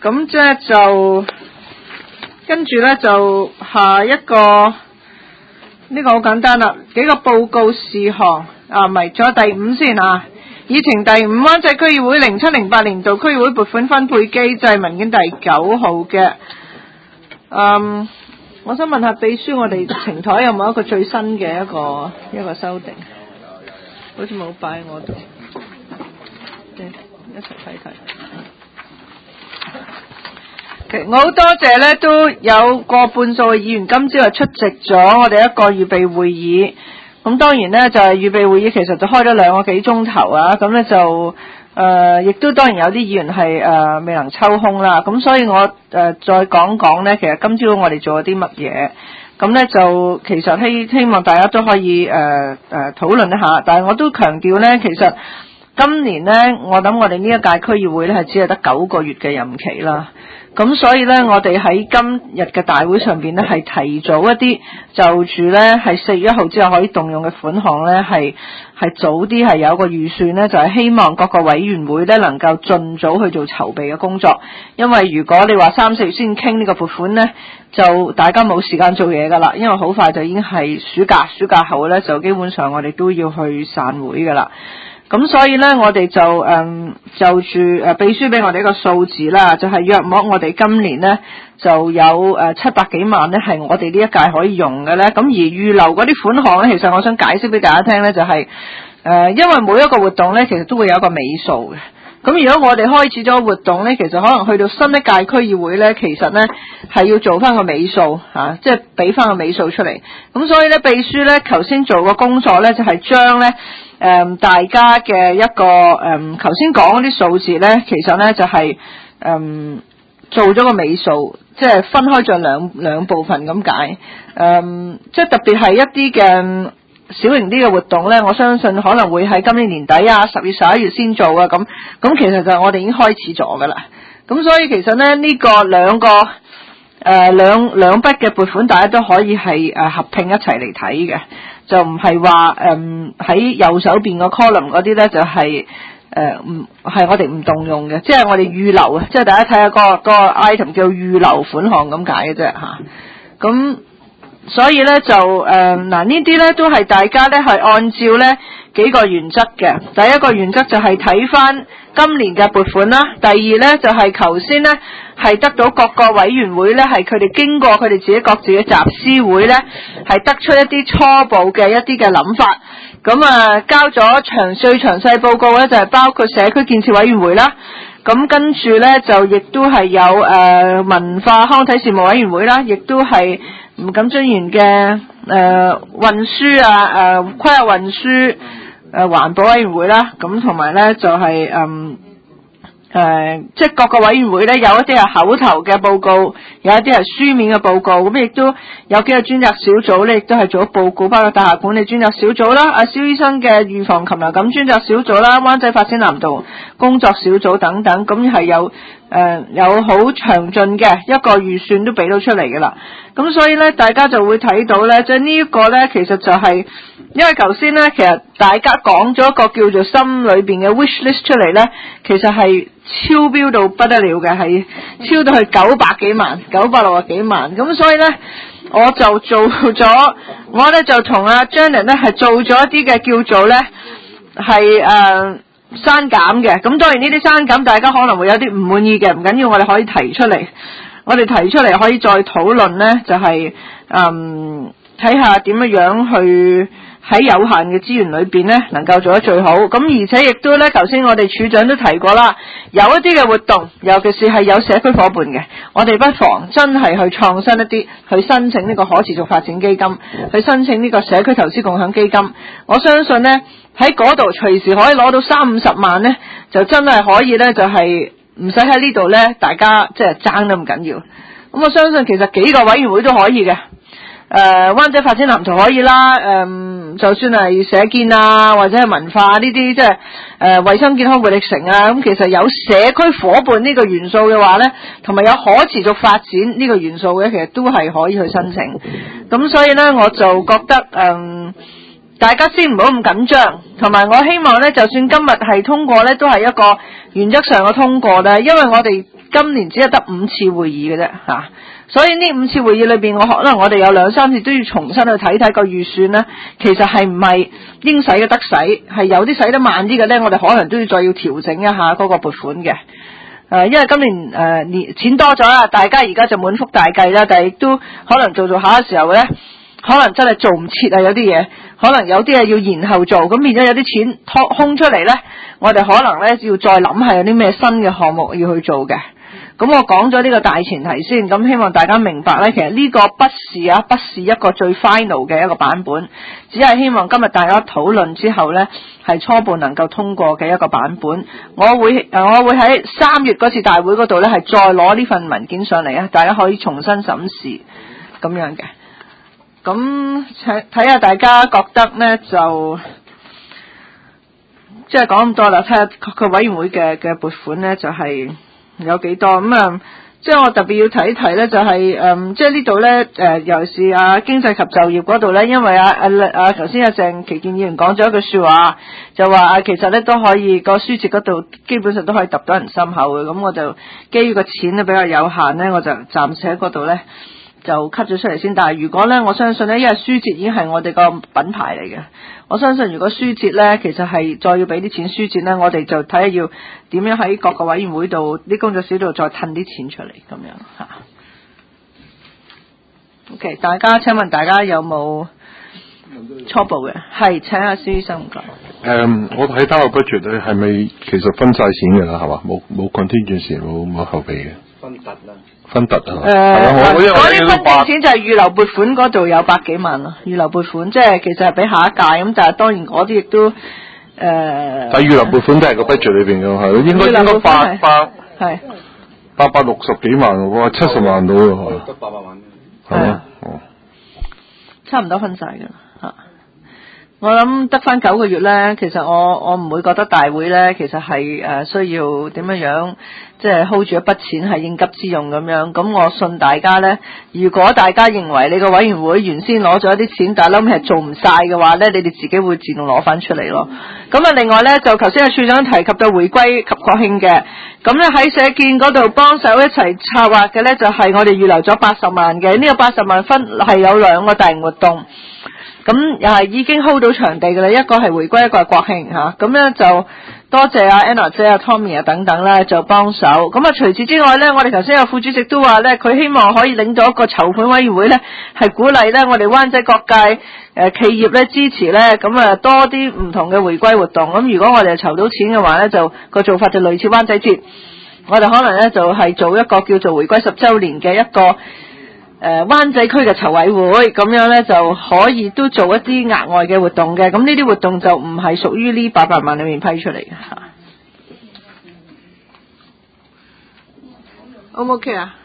咁即係就跟住咧就下一個呢個好簡單啦，幾個報告事項啊，唔係，仲有第5先啊。議程第5，灣仔區議會0708年度區議會撥款分配機制文件第9號嘅。我想問下秘書，我哋程台有冇一個最新嘅一個修訂？好似冇擺我度，一齊睇睇。我好多謝咧，都有過半數嘅議員今朝係出席咗我哋一個預備會議。咁當然咧就係預備會議，其實就開咗2個幾鐘頭啊。咁咧就亦都當然有啲議員係未能抽空啦。咁所以我再講講咧，其實今朝我哋做咗啲乜嘢。咁咧就其實希望大家都可以討論一下。但係我都強調咧，其實今年咧，我諗我哋呢一屆區議會咧係只係得9個月嘅任期啦。咁所以咧，我哋喺今日嘅大會上邊咧，係提早一啲就住咧係4月1號之後可以動用嘅款項咧，係早啲係有個預算咧，就係希望各個委員會咧能夠盡早去做籌備嘅工作。因為如果你話3、4月先傾呢個撥款咧，就大家冇時間做嘢噶啦，因為好快就已經係暑假後咧就基本上我哋都要去散會噶啦。咁所以咧，我哋就就住秘書俾我哋一個數字啦，就係約莫我哋今年咧就有700幾萬咧係我哋呢一屆可以用嘅咧。咁而預留嗰啲款項咧，其實我想解釋俾大家聽咧，就係因為每一個活動咧，其實都會有一個尾數嘅。咁如果我哋開始咗活動咧，其實可能去到新一屆區議會咧，其實咧係要做翻個尾數嚇，即係俾翻個尾數出嚟。咁所以咧，秘書咧頭先做個工作咧，就係將咧大家嘅一個頭先講嗰啲數字咧，其實咧就係做咗個尾數，即係分開咗兩部分咁解。即係特別係一啲嘅小型啲嘅活動咧，我相信可能會喺今年年底啊，10月11月先做啊，咁其實就我哋已經開始咗噶啦。咁所以其實咧呢個兩筆嘅撥款，大家都可以係合併一齊嚟睇嘅，就唔係話喺右手邊個 column 嗰啲咧就係係我哋唔動用嘅，即係我哋預留啊，即係大家睇下個 item 叫預留款項咁解嘅啫吓。咁所以咧就呢啲咧都係大家咧係按照咧幾個原則嘅。第一個原則就係睇翻今年嘅撥款啦。第二咧就係頭先咧係得到各個委員會咧係佢哋經過佢哋自己各自嘅集思會咧係得出一啲初步嘅一啲嘅諗法。咁交咗最詳細報告咧就係包括社區建設委員會啦。咁跟住咧就亦都係有文化康體事務委員會啦，亦都係吳錦津議員嘅運輸規劃運輸環保委員會啦。咁同埋咧就係即係各個委員會咧有一啲係口頭嘅報告，有一啲係書面嘅報告。咁亦都有幾個專責小組咧，亦都係做咗報告，包括大廈管理專責小組啦，阿蕭醫生嘅預防禽流感專責小組啦，灣仔發展藍圖工作小組等等。咁係有好詳盡嘅一個預算都俾到出嚟嘅啦。咁所以咧，大家就會睇到咧，即係呢一個咧，其實就係因為頭先咧，其實大家講咗一個叫做心裏邊嘅 wish list 出嚟咧，其實係超標到不得了嘅，係超到去900幾萬、960幾萬。咁所以咧，我就做咗，我咧就同阿 Janet 咧係做咗一啲嘅叫做咧係刪減嘅。咁當然呢啲刪減大家可能會有啲唔滿意嘅，唔緊要，我哋可以提出嚟。我哋提出嚟可以再討論咧，就係睇下點樣去喺有限嘅資源裏邊咧，能夠做得最好。咁而且亦都咧，頭先我哋處長都提過啦，有一啲嘅活動，尤其是係有社區夥伴嘅，我哋不妨真係去創新一啲，去申請呢個可持續發展基金，去申請呢個社區投資共享基金。我相信咧喺嗰度隨時可以攞到30-50萬咧，就真係可以咧，就係唔使喺呢度咧，大家即係爭得咁緊要。咁我相信其實幾個委員會都可以嘅。灣仔發展藍圖可以啦，就算係社建啊，或者係文化呢啲，即係衛生健康活力城啊，咁其實有社區夥伴呢個元素嘅話咧，同埋有可持續發展呢個元素嘅，其實都係可以去申請。咁所以咧，我就覺得大家先唔好咁緊張，同埋我希望咧，就算今日係通過咧，都係一個原則上嘅通過咧，因為我哋今年只係得5次會議嘅啫嚇，所以呢5次會議裏邊，可能我哋有2-3次都要重新去睇睇個預算咧，其實係唔係應使嘅得使，係有啲使得慢啲嘅咧，我哋可能都要再調整一下嗰個撥款嘅。因為今年錢多咗啦，大家而家就滿腹大計啦，但係亦都可能做下嘅時候咧，可能真係做唔切啊，有啲嘢可能有啲嘢要延後做，咁變咗有啲錢空出嚟咧，我哋可能咧要再諗下有啲咩新嘅項目要去做嘅。咁我講咗呢個大前提先，咁希望大家明白咧，其實呢個不是一個最 final 嘅一個版本，只係希望今日大家討論之後咧，係初步能夠通過嘅一個版本。我會喺3月嗰次大會嗰度咧，係再攞呢份文件上嚟啊，大家可以重新審視咁樣嘅。咁睇下大家覺得咧，就即係講咁多啦，睇下個委員會嘅撥款咧就係有幾多咁啊？即係我特別要提一提咧，就係即係呢度咧尤其是經濟及就業嗰度咧，因為頭先鄭其健議員講咗一句説話，就話其實咧都可以個書節嗰度基本上都可以揼到人心口嘅，咁我就基於個錢咧比較有限咧，我就暫時喺嗰度咧就 cut 咗出嚟先。但係如果咧，我相信咧，因為書節已經係我哋個品牌嚟嘅，我相信如果書節咧，其實係再要俾啲錢書節咧，我哋就睇下要點樣喺各個委員會度啲工作小組再褪啲錢出嚟咁樣嚇。OK， 請問大家有冇初步嘅？係請阿施醫生唔該。 我睇翻個 budget 咧，係咪其實分晒錢㗎啦？係嘛，冇 contingency，冇後備嘅。分突啊！嗰啲分定錢就係預留撥款嗰度有100幾萬咯，預留撥款即係其實係俾下一屆咁，但係當然嗰啲亦都但係預留撥款都係個 budget 裏邊嘅，係咯，應該860幾萬喎，70萬到喎，得800萬，係嘛？ 差唔多分晒㗎啦嚇。我諗得翻9個月咧，其實我唔會覺得大會咧，其實係需要點樣即係 hold 住一筆錢係應急之用咁樣。咁我信大家咧，如果大家認為你個委員會原先攞咗一啲錢，但係諗係做唔晒嘅話咧，你哋自己會自動攞翻出嚟咯。咁啊，另外咧就頭先阿處長提及到回歸及國慶嘅，咁咧喺社建嗰度幫手一齊策劃嘅咧，就係我哋預留咗80萬嘅，呢個80萬分係有2個大型活動。咁又係已經 hold 到場地嘅啦，一個係回歸，一個係國慶嚇。咁咧就多謝Anna 姐、Tommy 等等咧就幫手。咁啊，除此之外咧，我哋頭先有副主席都話咧，佢希望可以領到一個籌款委員會咧，係鼓勵咧我哋灣仔各界企業咧支持咧，咁啊多啲唔同嘅回歸活動。咁如果我哋籌到錢嘅話咧，就個做法就類似灣仔節，我哋可能咧就係做一個叫做回歸10週年嘅一個灣仔區嘅籌委會，咁樣咧就可以都做一啲額外嘅活動嘅，咁呢啲活動就唔係屬於呢800萬裏面批出嚟嘅嚇。O 唔 OK 啊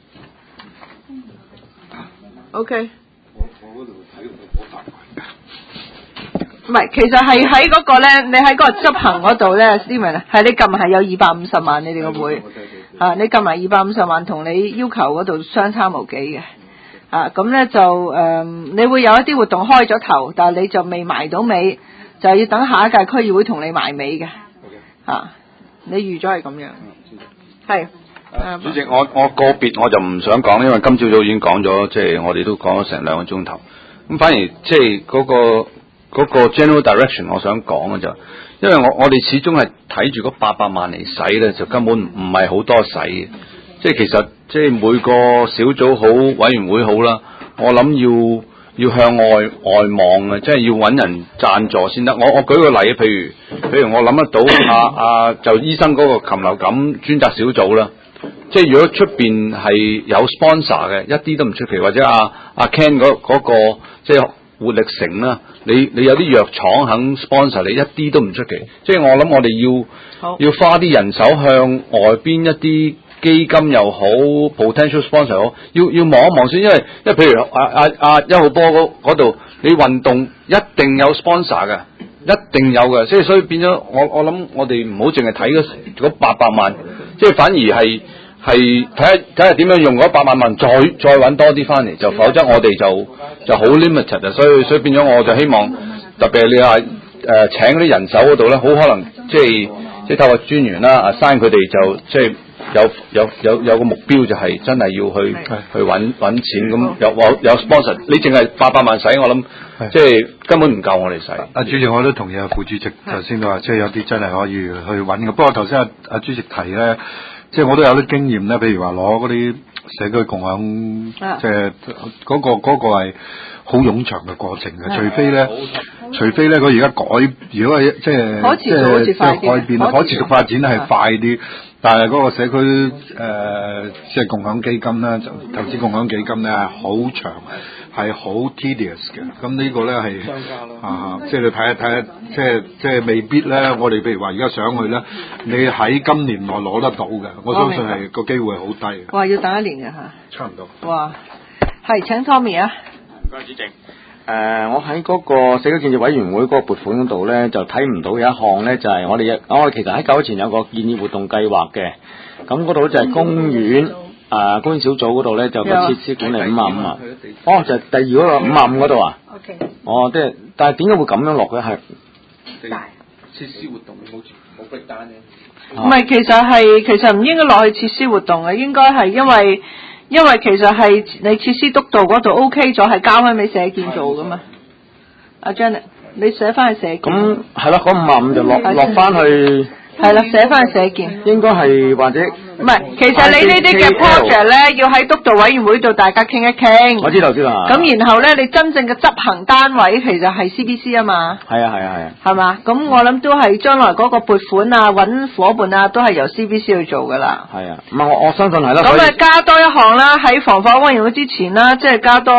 ？OK。我嗰度睇到唔係，其實係喺嗰個咧，你喺嗰個執行嗰度咧 Steven 係你撳係有250萬，你哋個會。你撳埋250萬同你要求嗰度相差無幾嘅，咁咧就你會有一啲活動開咗頭，但係你就未埋到尾，就要等下一屆區議會同你埋尾嘅，你預咗係咁樣，係。 主席，我個別我就唔想講，因為今朝早已經講咗，即係我哋都講咗成2個鐘頭，咁反而即係嗰個 general direction， 我想講嘅就。因為我哋始終係睇住嗰800萬嚟使咧，就根本唔係好多使嘅。即係其實即係每個小組好、委員會好啦，我諗要向外望嘅，即係要揾人贊助先得。我舉個例，譬如我諗得到就醫生嗰個禽流感專責小組啦。即係如果出邊係有 sponsor 嘅，一啲都唔出奇。或者阿 Ken 嗰個即係活力城啦，你有啲藥廠肯 sponsor 你，一啲都唔出奇。即係我諗我哋要花啲人手向外邊一啲基金又好 potential sponsor 好，要望一望先，因為譬如1號波嗰度，你運動一定有 sponsor 嘅，一定有嘅。即係所以變咗我諗我哋唔好淨係睇嗰800萬，即係反而係睇下點樣用嗰800萬再揾多啲翻嚟，就否則我哋就好 limited 啊。所以變咗我就希望特別係你話請嗰啲人手嗰度咧，好可能即係透過專員啦，assign佢哋就即係有個目標就係真係要去揾錢咁有 sponsor， 你淨係800萬使，我諗即係根本唔夠我哋使。 主席我都同意副主席頭先都話，即係有啲真係可以去揾嘅。不過頭先阿主席提咧，即係我都有啲經驗咧，譬如話攞嗰啲社區共享，即係嗰個係好冗長嘅過程嘅，除非咧佢而家如果係即係可持續好似快啲， 改變可持續發展係快啲，但係嗰個社區即係共享基金咧，投資共享基金咧係好長，係好 tedious 嘅。咁呢個咧係即係你睇下，即係未必咧。我哋譬如話而家上去咧，你喺今年內攞得到嘅，我相信係個機會係好低嘅。 哇！要等1年嘅嚇， 差唔多。 哇！係請 Tommy 啊。 唔該主席。我喺嗰個社區建設委員會嗰個撥款嗰度咧，就睇唔到有一項咧，就係我哋其實喺9日前有個建議活動計劃嘅，咁嗰度就係公園公園小組嗰度咧就個設施管理55啊，就係第二嗰個55嗰度啊。OK。但係點解會咁樣落嘅係？ 設施活動冇逼單嘅。 唔係，其實唔應該落去設施活動嘅，應該係因為其實係你設施督導嗰度 OK 咗，係交翻俾社建做噶嘛。阿 Janet， 你寫翻去社建。咁係啦，嗰55就落翻去。 係啦，寫翻去社建。 應該係或者唔係，其實你呢啲嘅 project 咧，要喺督導委員會度大家傾一傾。我知道。咁然後咧，你真正嘅執行單位其實係 CBC 啊嘛。係啊。係嘛？咁我諗都係將來嗰個撥款啊、揾伙伴啊，都係由 CBC 去做噶啦。係啊，唔係我相信係啦。咁加多一項啦，喺防火委員會之前啦，即係加多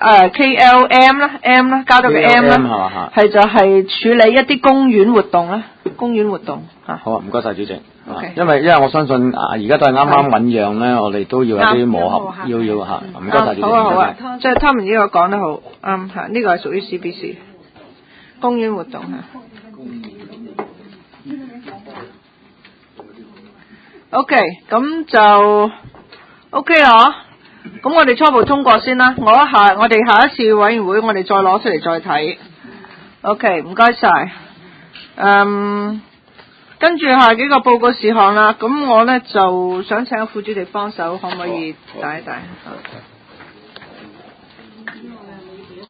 KLM 啦 ，M 啦，加多個 M 啦，係就係處理一啲公園活動啦，好啊， 唔該晒主席。Okay. 因為我相信而家都係啱啱醞釀咧，我哋都要有啲磨合，要嚇。唔該晒主席。 好啊，即係Tommy呢個講得好啱嚇，呢個係屬於 CBC 公園活動嚇。OK， 咁就 OK 啦。咁我哋初步通過先啦。我哋下一次委員會我哋再攞出嚟再睇。OK， 唔該晒。跟住下幾個報告事項啦，咁我呢就想請副主席幫手，可唔可以帶一帶？